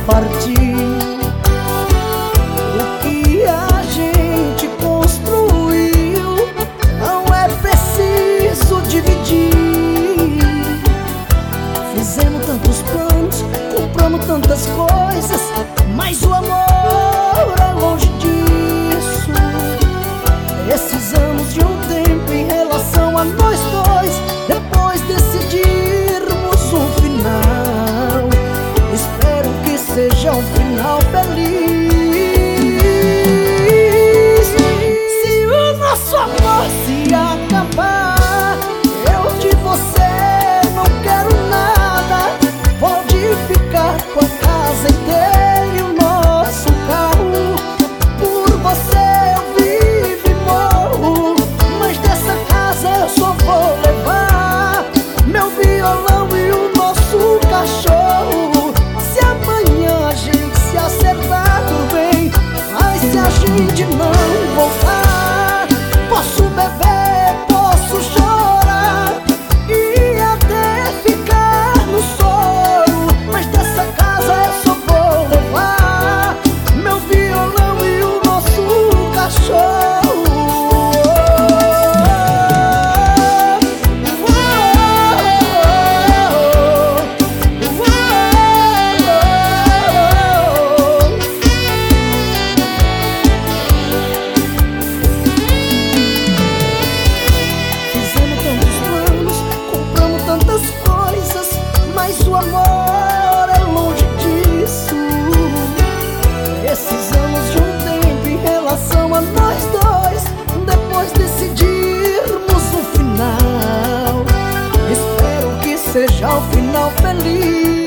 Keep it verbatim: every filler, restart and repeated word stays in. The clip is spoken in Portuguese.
partiu. O que a gente construiu não é preciso dividir. Fizemos tantos planos, compramos tantas coisas, mas o amor é longe disso. Precisamos de um tempo em relação a nós dois, depois decidirmos um final. Espero que seja um final feliz. Se o nosso amor se acabar, eu de você não quero nada. Pode ficar com a casa inteira e o nosso carro. Por você eu vivo e morro, mas dessa casa eu só vou levar meu violão e o nosso cachorro. Se amanhã a gente se acertar, tudo bem, mas se a gente não voltar, posso beber, posso chorar e até ficar no soro, mas dessa casa eu só vou levar meu violão e o nosso cachorro. Mas o amor é longe disso. Precisamos de um tempo em relação a nós dois, depois decidirmos o final. Espero que seja um final feliz.